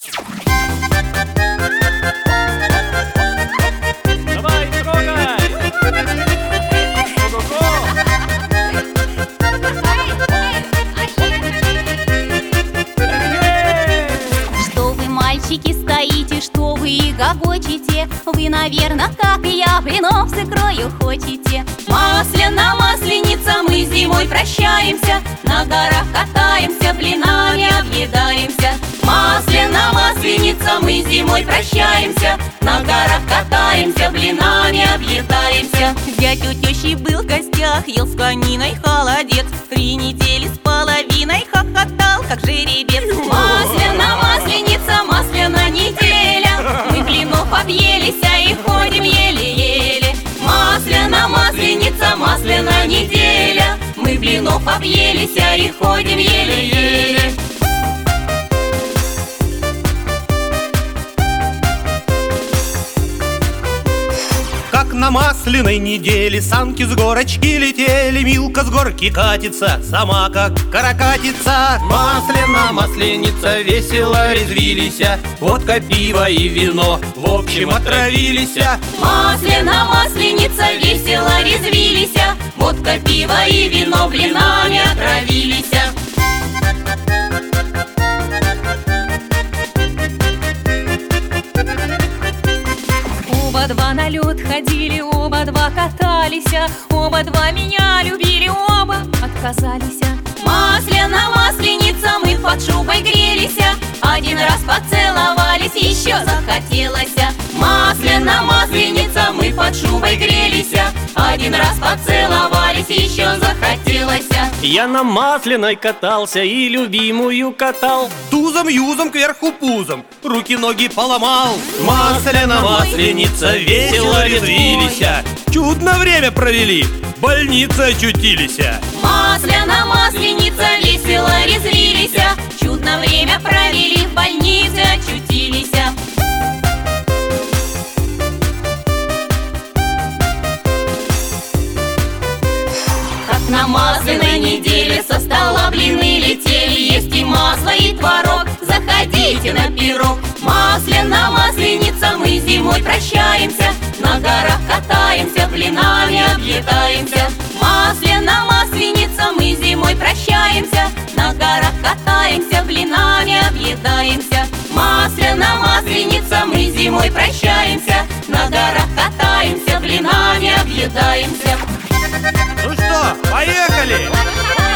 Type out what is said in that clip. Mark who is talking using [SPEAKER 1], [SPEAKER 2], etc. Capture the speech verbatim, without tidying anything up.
[SPEAKER 1] Давай, трогай! Ого-го!
[SPEAKER 2] Что вы, мальчики, стоите, что вы и гогочите? Вы, наверное, как и я, блинов с икрою хотите. Масляна, масленица, мы зимой прощаемся, на горах катаемся, блинами объедаемся. Масляна, масленица, мы зимой прощаемся, на горах катаемся, блинами объедаемся. Зять у тещи был в гостях, ел с кониной холодец, три недели с половиной хохотал, как жеребец. Масляна, масленица, масляна неделя, мы блинов объелись и ходим еле-еле. Масляна, масленица, масляна неделя, мы блинов объелись и ходим еле-еле.
[SPEAKER 3] Как на масляной неделе санки с горочки летели, Милка с горки катится, сама как каракатица. Масляна, масленица, весело резвились, водка, пиво и вино в общем отравились.
[SPEAKER 2] Масляна, масленица, весело резвились, водка, пиво и вино блинами отравились. Оба два на лед ходили, оба два катались, оба два меня любили, оба отказались. Масляна, масленица, мы под шубой грелись, один раз поцеловались, еще захотелось. Масляна, масленица, мы под шубой грелись, один раз поцеловались, еще захотелось.
[SPEAKER 1] Я на масляной катался и любимую катал.
[SPEAKER 3] Тузом-юзом кверху пузом, руки-ноги поломал. Масляна, масленица, весело резвились, чудно время провели, в больнице очутились.
[SPEAKER 2] Масляна, масленица, весело резвились, чудно время провели, в больнице очутились. Как на масляной неделе со стола блины летели, есть и масло, и творог, заходите на пирог. Масляна, масленица, мы зимой прощаемся, на горах катаемся, блинами объедаемся. Масляна, масленица, мы зимой прощаемся, на горах катаемся, блинами объедаемся. Масляна, масленица, мы зимой прощаемся, на горах катаемся, блинами объедаемся.
[SPEAKER 3] Ну что, поехали!